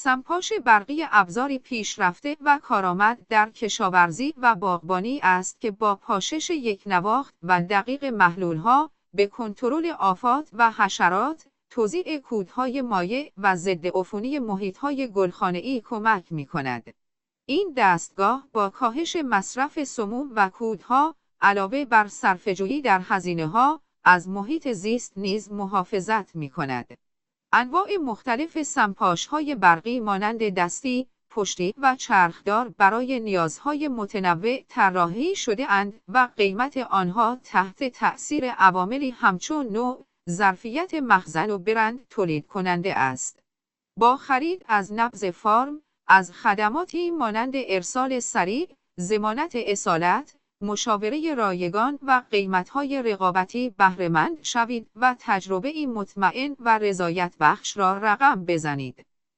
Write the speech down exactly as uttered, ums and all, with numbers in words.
سمپاش برقی ابزاری پیشرفته و کارآمد در کشاورزی و باغبانی است که با پاشش یک نواخت و دقیق محلول‌ها به کنترل آفات و حشرات، توزیع کودهای مایع و ضد عفونی محیط‌های گلخانه‌ای کمک می‌کند. این دستگاه با کاهش مصرف سموم و کودها علاوه بر صرفه‌جویی در هزینه‌ها از محیط زیست نیز محافظت می‌کند. انواع مختلف سمپاش‌های برقی مانند دستی، پشتی و چرخدار برای نیازهای متنوع طراحی شده‌اند و قیمت آنها تحت تأثیر عواملی همچون نوع، ظرفیت مخزن و برند تولید کننده است. با خرید از نبض فارم، از خدماتی مانند ارسال سریع، ضمانت اصالت، مشاوره رایگان و قیمت‌های رقابتی بهره‌مند شوید و تجربه‌ای مطمئن و رضایت بخش را رقم بزنید.